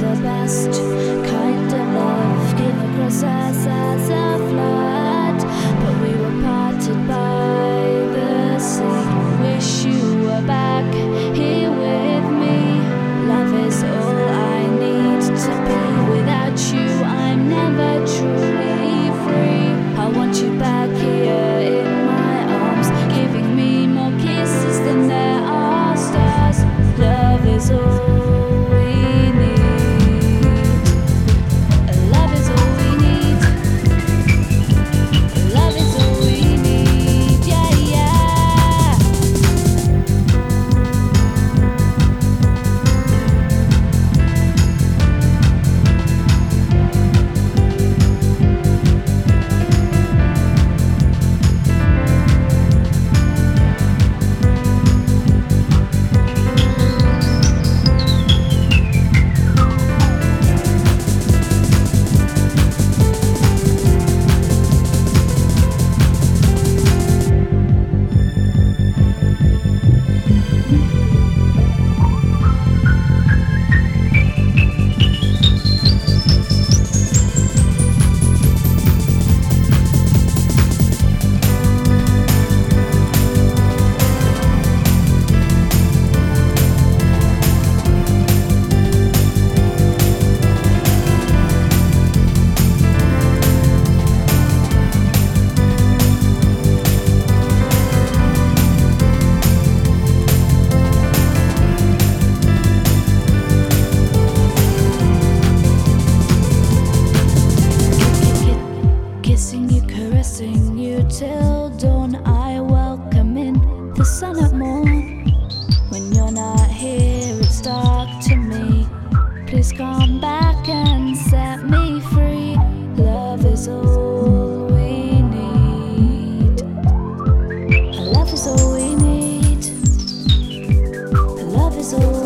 the best kind of love came across us as a flood, but we were parted by the sea. Wish you were back here with me. Love is all I need to be. Without you I'm never truly free. I want you back here in my arms, giving me more kisses than there are stars. Love is all caressing you till dawn. I welcome in the sun at morn. When you're not here it's dark to me. Please come back and set me free. Love is all we need. Love is all we need. Love is all